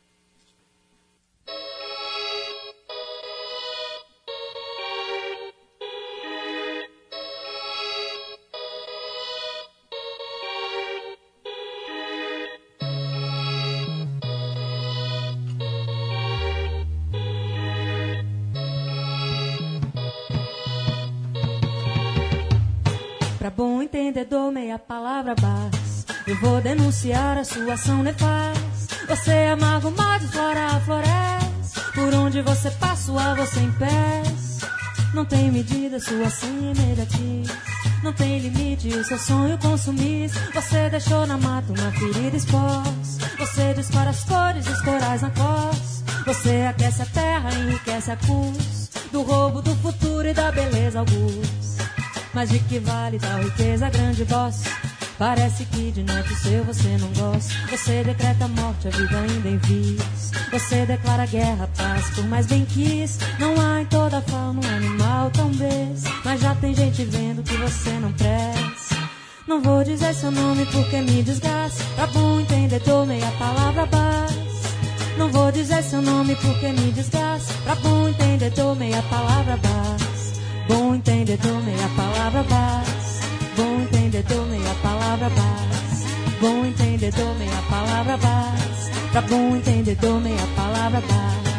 Pra bom entendedor, meia palavra basta. Eu vou denunciar a sua ação nefasta. Você é amargo, mar de flora a floresta. Por onde você passa, a você impés. Não tem medida, sua ação imediatista. Não tem limite, o seu sonho consumir. Você deixou na mata uma ferida exposta. Você dispara as cores dos corais na costa. Você aquece a terra, enriquece a custo do roubo do futuro e da beleza augusta. Mas de que vale tal riqueza, grande boss? Parece que de neto seu você não gosta. Você decreta a morte, a vida ainda em vis. Você declara guerra, paz, por mais bem quis. Não há em toda a fauna um animal tão bes. Mas já tem gente vendo que você não presta. Não vou dizer seu nome porque me desgasta. Pra bom entendedor, meia palavra basta. Não vou dizer seu nome porque me desgasta. Pra bom entendedor, meia palavra basta. Bom entendedor, meia palavra basta. Bom entendedor, meia palavra basta. Bom entendedor, meia palavra basta. Pra bom entendedor, meia palavra basta.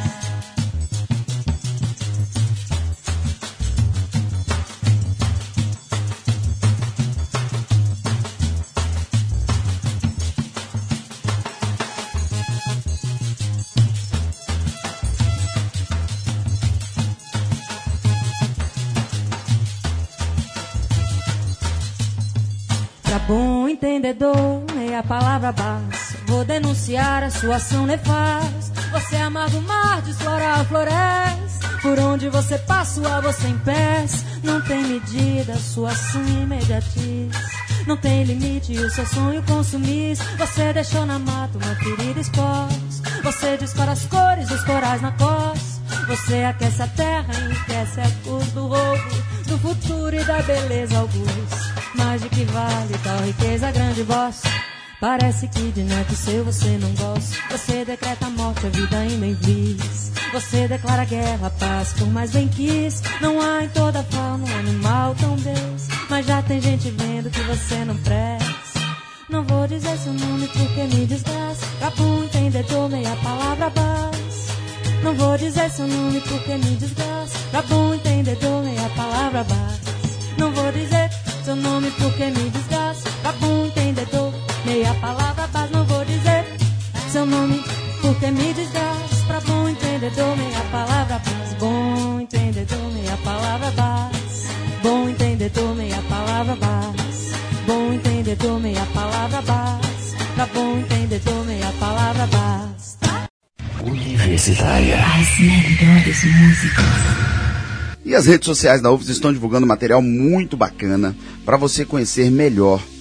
Bom entendedor, meia palavra basta. Vou denunciar a sua ação nefasta. Você amarga o mar, desflora a floresta. Por onde você passa, a você impés. Não tem medida, sua ação imediatista. Não tem limite, o seu sonho consumir. Você deixou na mata uma ferida exposta. Você dispara as cores dos corais na costa. Você aquece a terra, enriquece a cor do roubo do futuro e da beleza augusta. Mas de que vale tal riqueza, grande boss? Parece que de neto seu você não gosta. Você decreta a morte, a vida ainda em vis. Você declara guerra, a paz, por mais bem quis. Não há em toda a fauna um animal tão bes. Mas já tem gente vendo que você não presta. Não vou dizer seu nome porque me desgasta. Pra bom entendedor, meia palavra basta. Não vou dizer seu nome porque me desgasta. Pra bom entendedor, meia palavra basta. Não vou dizer seu nome porque me desgasta. Pra bom entendedor, meia palavra basta. Não vou dizer seu nome porque me desgasta. Pra bom entendedor, meia palavra basta. Bom entendedor, meia palavra basta. Bom entendedor, meia palavra basta. Bom entendedor, meia palavra basta. Pra bom entendedor, meia palavra basta.
Universitária.
As melhores músicas.
E as redes sociais da U F S estão divulgando material muito bacana para você conhecer melhor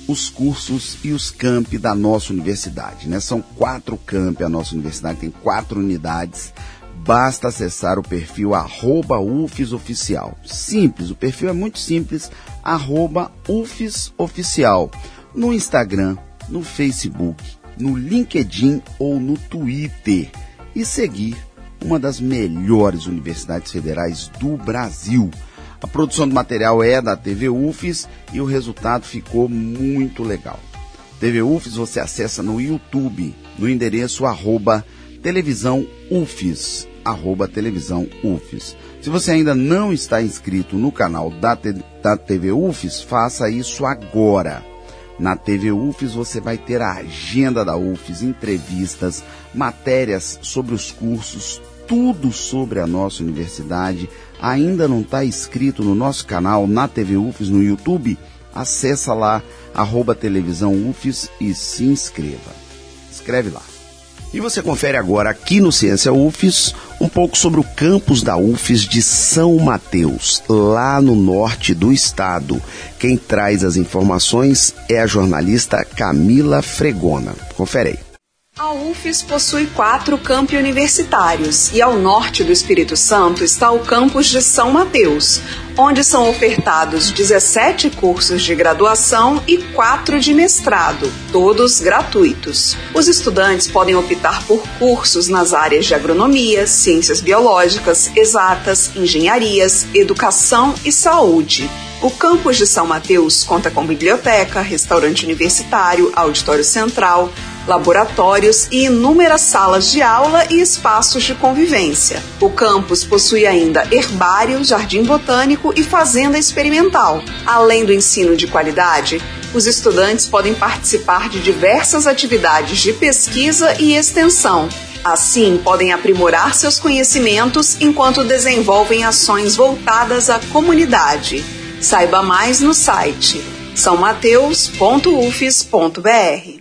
os cursos e os campi da nossa universidade, né? São quatro campi, a nossa universidade tem quatro unidades. Basta acessar o perfil arroba UFESoficial. Simples, o perfil é muito simples, arroba UFESoficial. No Instagram, no Facebook, no LinkedIn ou no Twitter. E seguir uma das melhores universidades federais do Brasil. A produção do material é da T V U F E S e o resultado ficou muito legal. T V U F E S você acessa no YouTube, no endereço arroba televisão UFES, arroba televisão UFES. Se você ainda não está inscrito no canal da, T- da T V U F E S, faça isso agora. Na T V U F E S você vai ter a agenda da U F E S, entrevistas, matérias sobre os cursos, tudo sobre a nossa universidade. Ainda não está inscrito no nosso canal na T V U F E S no YouTube? Acessa lá, arroba televisão UFES e se inscreva. Escreve lá. E você confere agora aqui no Ciência U F E S um pouco sobre o campus da U F E S de São Mateus, lá no norte do estado. Quem traz as informações é a jornalista Camila Fregona. Confere aí.
A U F E S possui quatro campi universitários e ao norte do Espírito Santo está o campus de São Mateus, onde são ofertados dezessete cursos de graduação e quatro de mestrado, todos gratuitos. Os estudantes podem optar por cursos nas áreas de agronomia, ciências biológicas, exatas, engenharias, educação e saúde. O campus de São Mateus conta com biblioteca, restaurante universitário, auditório central, laboratórios e inúmeras salas de aula e espaços de convivência. O campus possui ainda herbário, jardim botânico e fazenda experimental. Além do ensino de qualidade, os estudantes podem participar de diversas atividades de pesquisa e extensão. Assim, podem aprimorar seus conhecimentos enquanto desenvolvem ações voltadas à comunidade. Saiba mais no site são mateus ponto u f e s ponto b r.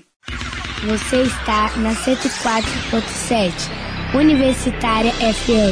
Você está na cento e quatro ponto sete, Universitária F M.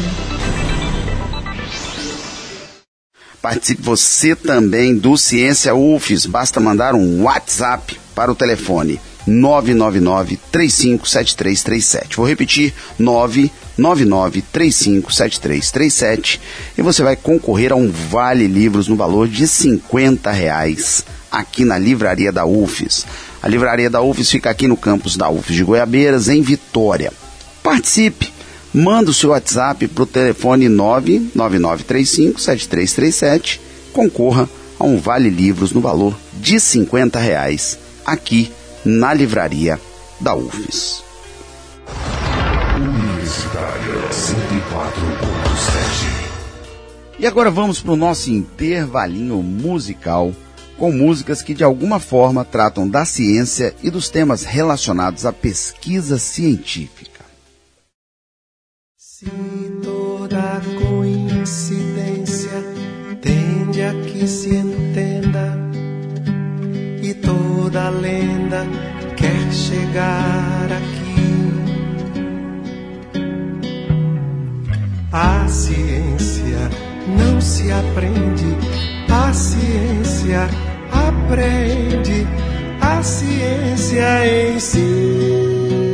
Participe você também do Ciência U F E S. Basta mandar um WhatsApp para o telefone nove nove nove, três cinco sete três três sete. Vou repetir, nove nove nove, três cinco sete três três sete, e você vai concorrer a um Vale Livros no valor de cinquenta reais aqui na Livraria da U F E S. A Livraria da U F E S fica aqui no campus da U F E S de Goiabeiras, em Vitória. Participe! Manda o seu WhatsApp para o telefone nove nove nove, três cinco sete três três sete. Concorra a um Vale Livros no valor de cinquenta reais aqui na Livraria da U F E S.
Universitária cento e quatro ponto sete.
E agora vamos para o nosso intervalinho musical, com músicas que de alguma forma tratam da ciência e dos temas relacionados à pesquisa científica.
Se toda coincidência tende a que se entenda e toda lenda quer chegar aqui, a ciência não se aprende, a ciência aprende, a ciência em si.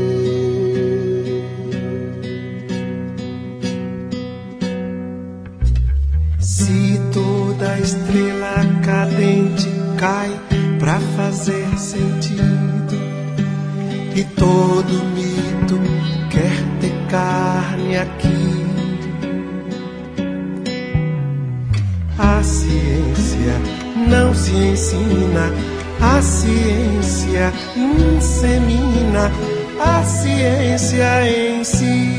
Se toda estrela cadente cai pra fazer sentido e todo mito quer ter carne aqui, a ciência não se ensina, a ciência insemina, a ciência em si.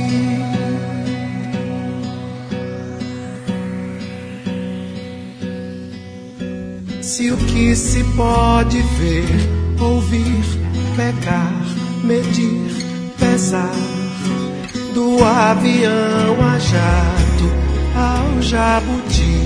Se o que se pode ver, ouvir, pegar, medir, pesar, do avião a jato ao jabuti,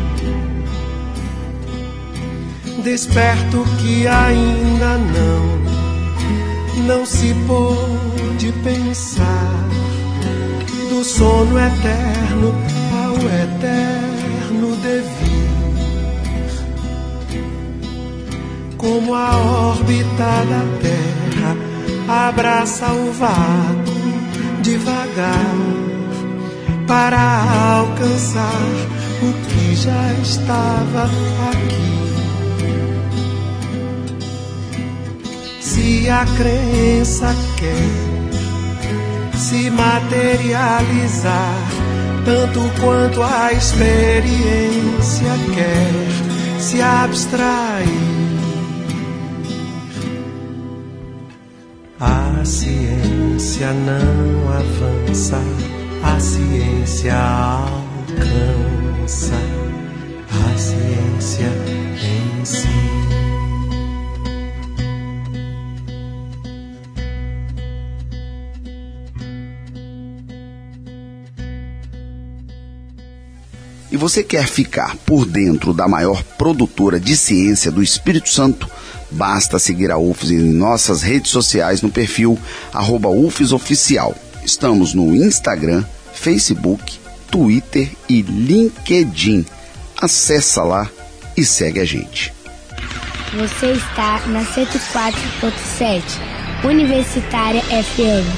desperto que ainda não, não se pôde pensar, do sono eterno ao eterno devir. como a órbita da Terra abraça o vácuo devagar para alcançar o que já estava aqui. Se a crença quer se materializar, tanto quanto a experiência quer se abstrair, a ciência não avança, a ciência alcança a ciência em si.
E você quer ficar por dentro da maior produtora de ciência do Espírito Santo? Basta seguir a U F S em nossas redes sociais no perfil arroba U F S Oficial. Estamos no Instagram, Facebook, Twitter e LinkedIn. Acessa lá e segue a gente.
Você está na cento e quatro ponto sete, Universitária F M.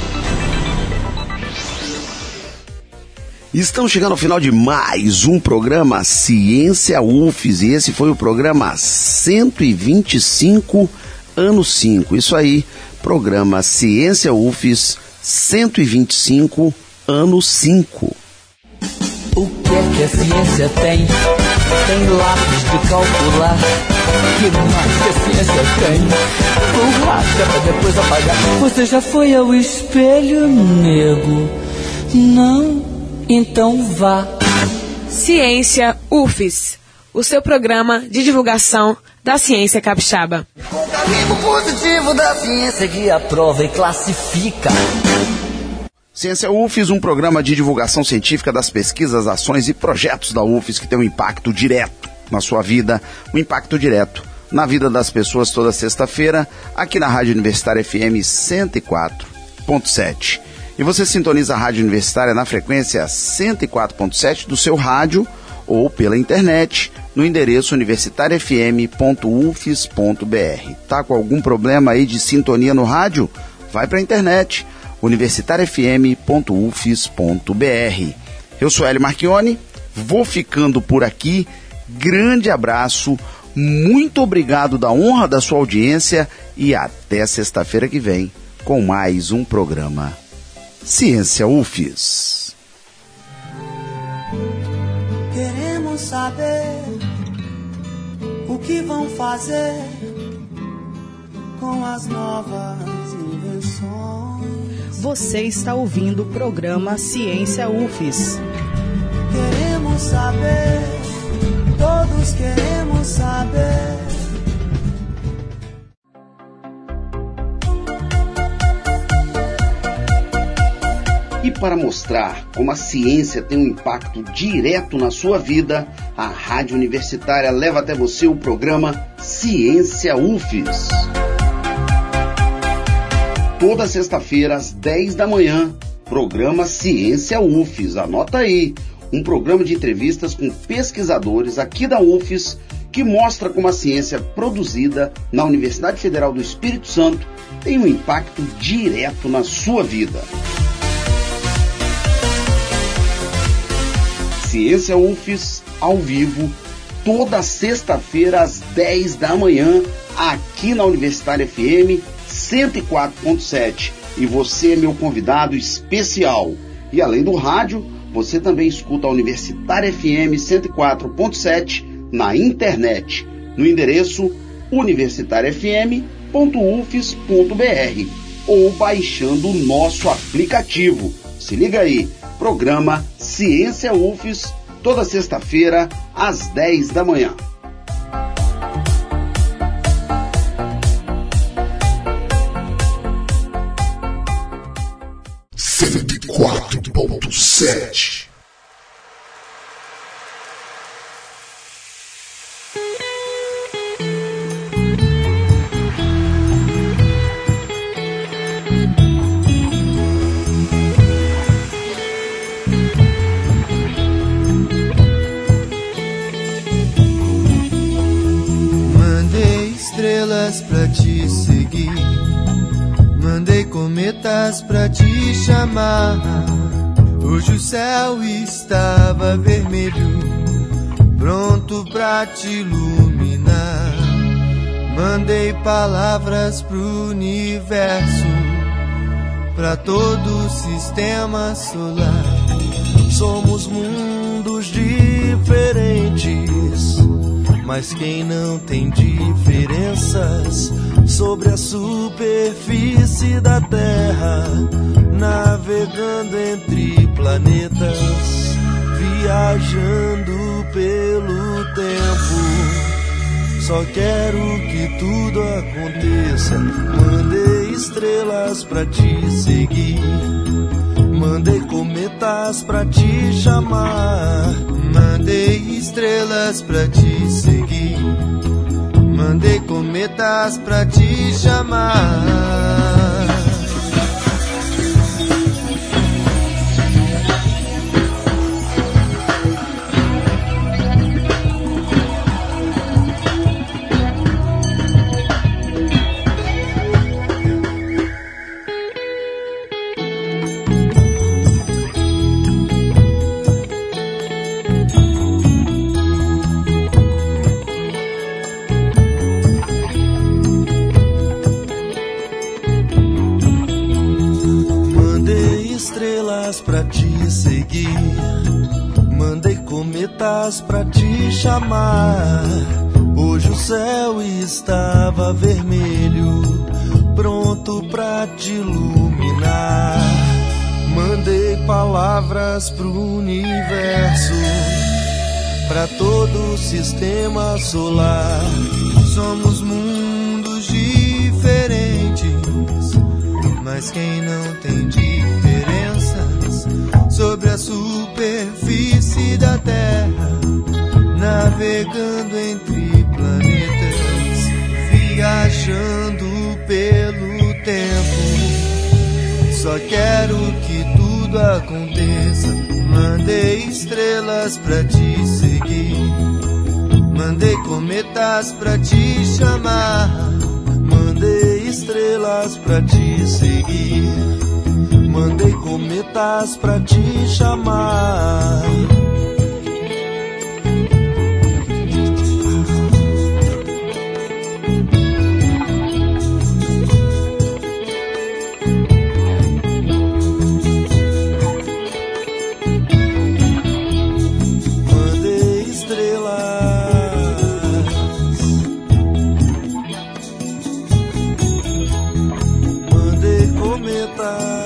Estamos chegando ao final de mais um programa Ciência U F S, e esse foi o programa cento e vinte e cinco, ano cinco. Isso aí, programa Ciência U F S cento e vinte e cinco, ano cinco.
O que é que a ciência tem? Tem lápis de calcular. Que mais que a ciência tem? Borracha pra depois apagar. Você já foi ao espelho, nego? Não? Então vá.
Ciência U F S, o seu programa de divulgação da ciência capixaba.
O carimbo positivo da ciência que aprova e classifica.
Ciência U F S, um programa de divulgação científica das pesquisas, ações e projetos da U F S que tem um impacto direto na sua vida, um impacto direto na vida das pessoas, toda sexta-feira, aqui na Rádio Universitária F M cento e quatro ponto sete. E você sintoniza a Rádio Universitária na frequência cento e quatro ponto sete do seu rádio ou pela internet no endereço universitária f m ponto u f s ponto b r. Tá com algum problema aí de sintonia no rádio? Vai para a internet, universitária f m ponto u f s ponto b r. Eu sou Hélio Marchione, vou ficando por aqui. Grande abraço, muito obrigado da honra da sua audiência e até sexta-feira que vem com mais um programa Ciência U F S.
Queremos saber o que vão fazer com as novas invenções.
Você está ouvindo o programa Ciência U F S.
Queremos saber, todos queremos saber.
E para mostrar como a ciência tem um impacto direto na sua vida, a Rádio Universitária leva até você o programa Ciência U F S. Toda sexta-feira, às dez da manhã, programa Ciência U F S. Anota aí, um programa de entrevistas com pesquisadores aqui da U F S que mostra como a ciência produzida na Universidade Federal do Espírito Santo tem um impacto direto na sua vida. Ciência U F S, ao vivo, toda sexta-feira, às dez da manhã, aqui na Universitária F M cento e quatro ponto sete. E você é meu convidado especial. E além do rádio, você também escuta a Universitária F M cento e quatro ponto sete na internet, no endereço universitária f m ponto u f s ponto b r ou baixando o nosso aplicativo. Se liga aí, programa Ciência U F S, toda sexta-feira, às dez da manhã.
cento e quatro ponto sete.
cometas pra te chamar. Hoje o céu estava vermelho, pronto pra te iluminar. Mandei palavras pro universo, pra todo o sistema solar. Somos mundos diferentes, mas quem não tem diferenças sobre a superfície da Terra, navegando entre planetas, viajando pelo tempo. Só quero que tudo aconteça. Mandei estrelas pra te seguir, mandei cometas pra te chamar. Mandei estrelas pra te seguir, mandei cometas pra te chamar. Pra te seguir, mandei cometas pra te chamar. Hoje o céu estava vermelho, pronto pra te iluminar. Mandei palavras pro universo, pra todo o sistema solar. Somos mundos diferentes, mas quem não tem diferenças sobre a superfície da Terra, navegando entre planetas, viajando pelo tempo. Só quero que tudo aconteça. Mandei estrelas pra te seguir, mandei cometas pra te chamar. Mandei estrelas pra te seguir, mandei cometas pra te chamar. Mandei estrelas, mandei cometas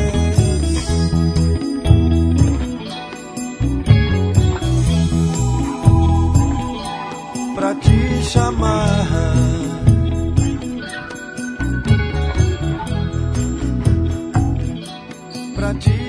pra te chamar, pra te